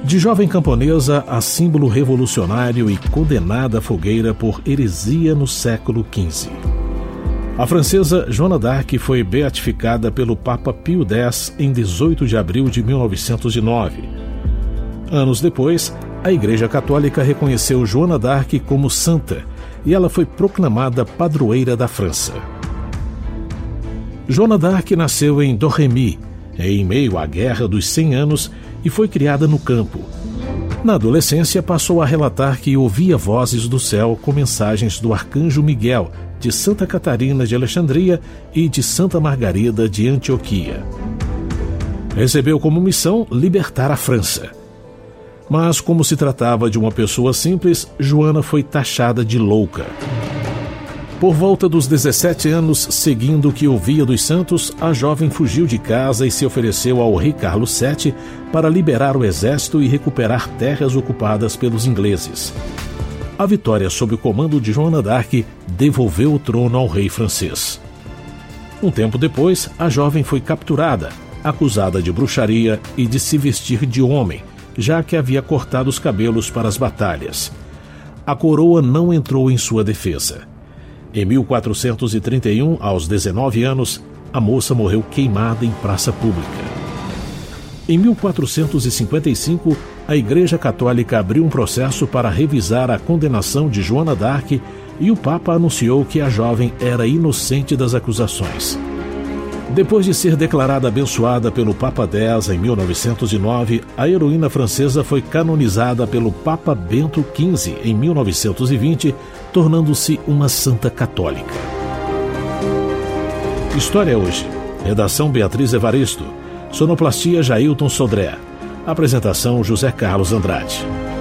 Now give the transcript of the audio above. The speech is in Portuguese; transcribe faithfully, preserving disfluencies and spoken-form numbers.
De jovem camponesa a símbolo revolucionário e condenada à fogueira por heresia no século quinze. A francesa Joana d'Arc foi beatificada pelo Papa Pio X em dezoito de abril de mil novecentos e nove. Anos depois, a Igreja Católica reconheceu Joana d'Arc como santa e ela foi proclamada padroeira da França. Joana d'Arc nasceu em Domremy, em meio à Guerra dos Cem Anos, e foi criada no campo. Na adolescência, passou a relatar que ouvia vozes do céu com mensagens do arcanjo Miguel, de Santa Catarina de Alexandria e de Santa Margarida de Antioquia. Recebeu como missão libertar a França. Mas, como se tratava de uma pessoa simples, Joana foi taxada de louca. Por volta dos dezessete anos, seguindo o que ouvia dos santos, a jovem fugiu de casa e se ofereceu ao rei Carlos sete para liberar o exército e recuperar terras ocupadas pelos ingleses. A vitória sob o comando de Joana d'Arc devolveu o trono ao rei francês. Um tempo depois, a jovem foi capturada, acusada de bruxaria e de se vestir de homem, já que havia cortado os cabelos para as batalhas. A coroa não entrou em sua defesa. Em mil quatrocentos e trinta e um, aos dezenove anos, a moça morreu queimada em praça pública. Em mil quatrocentos e cinquenta e cinco, a Igreja Católica abriu um processo para revisar a condenação de Joana d'Arc e o Papa anunciou que a jovem era inocente das acusações. Depois de ser declarada abençoada pelo Papa X em mil novecentos e nove, a heroína francesa foi canonizada pelo Papa Bento quinze em mil novecentos e vinte, tornando-se uma santa católica. História Hoje. Redação Beatriz Evaristo. Sonoplastia Jailton Sodré. Apresentação José Carlos Andrade.